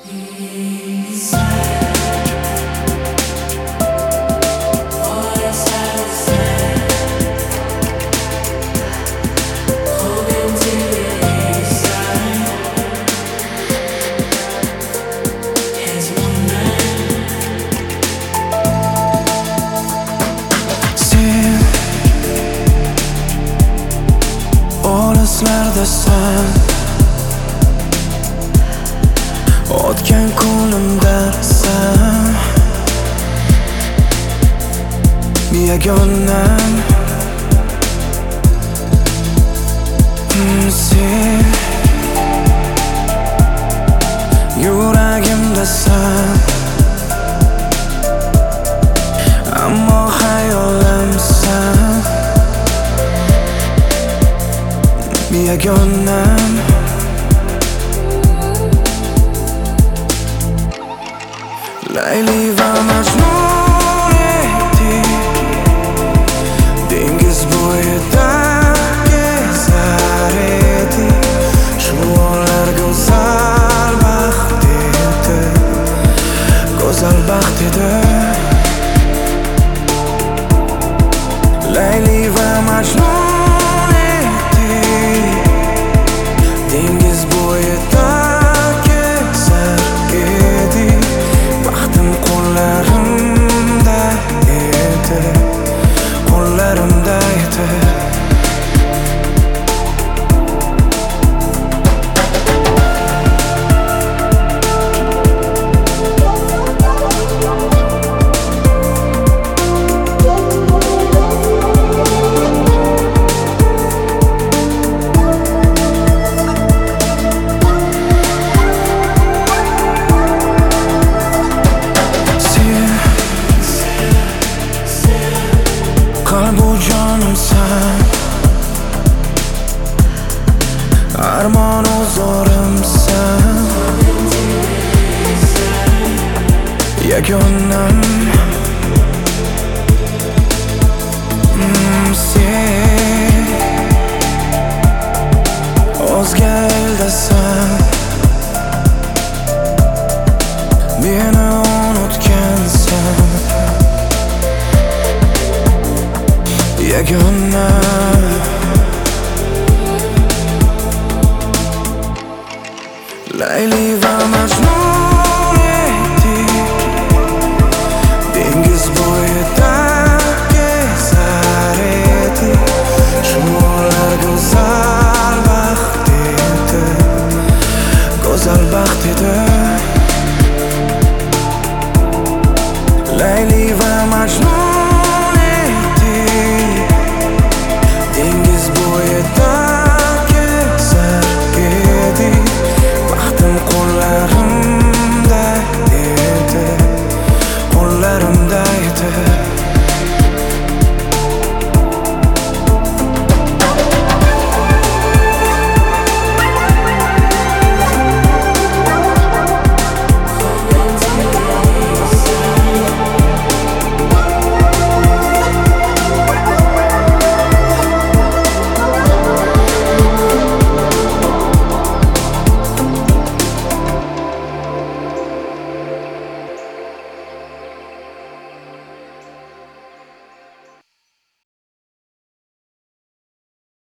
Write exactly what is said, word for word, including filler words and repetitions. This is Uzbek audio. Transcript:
Olislardasan, o'tgan ko'nglimdasan, yagonam sen yuragimdasan, ammo xayolimsan, yagonam. Layli va Majnun edik, dengiz bo'yida kezar edik. Shu onlar go'zal baxt edi, go'zal baxt edi. Layli va Majnun edik, dengiz bo'yida kezar edik. Baxtim qo'llarimda edi, qo'llarimda edi. Qalbu jonimsan, armonu zorimsan, yagonam sen o'zga eldasan, meni unutgansan, yagonam. Layli va